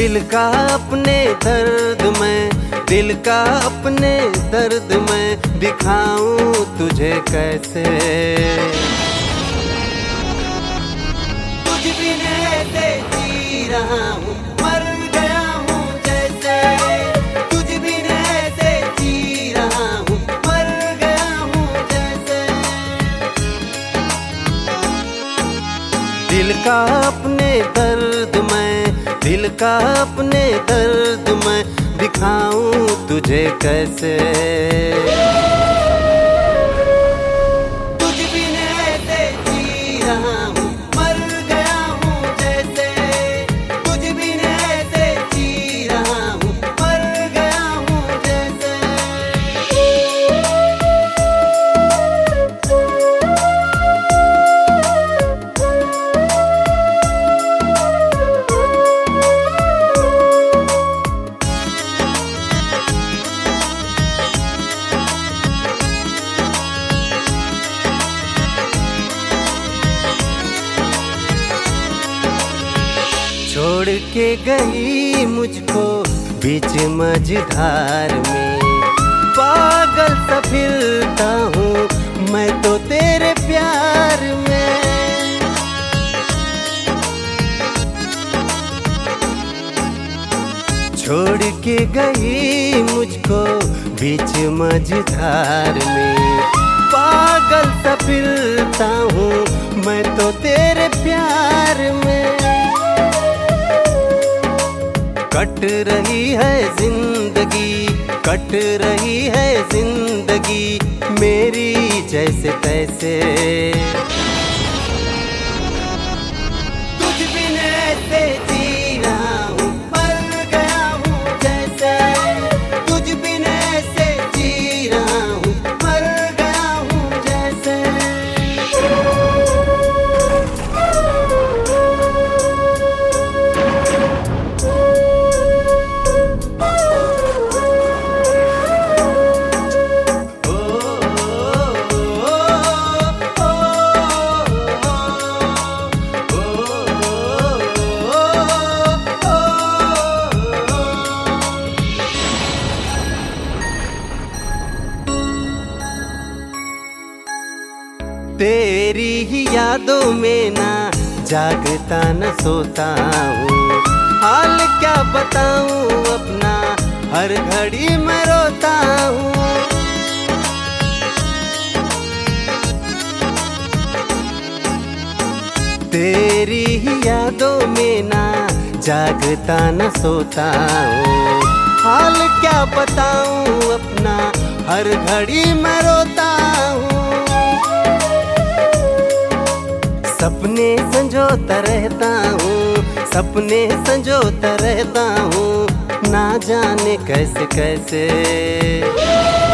दिल का अपने दर्द में, दिल का अपने दर्द में दिखाऊं तुझे कैसे। तुझ बिन ऐसे जी रहा हूँ, मर गया हूँ जैसे। तुझ बिन ऐसे जी रहा हूँ, मर गया हूँ जैसे। दिल का अपने दर्द में, दिल का अपने दर्द में दिखाऊं तुझे कैसे। तुझ बिन ऐसे जी रहा हूँ, मर गया हूँ जैसे। तुझ बिन ऐसे जी रहा हूँ, मर गया हूँ जैसे। छोड़ के गई मुझको बीच मझधार में, पागल सा फिरता हूँ मैं तो तेरे प्यार में। छोड़ के गई मुझको बीच मझधार में, पागल सा फिरता हूँ मैं तो तेरे प्यार में। कट रही है जिंदगी, कट रही है जिंदगी मेरी जैसे तैसे। तुझ बिन ऐसे जी रहा हूँ, मर गया हूँ जैसे। तुझ बिन ऐसे जी रहा हूँ, मर गया हूँ जैसे। तेरी ही यादों में ना जागता न सोता हूँ, हाल क्या बताऊँ अपना हर घड़ी मैं रोता हूँ। तेरी ही यादों में ना जागता न सोता हूँ, हाल क्या बताऊँ अपना हर घड़ी मैं रोता हूँ। सपने संजोता रहता हूँ, सपने संजोता रहता हूँ ना जाने कैसे कैसे।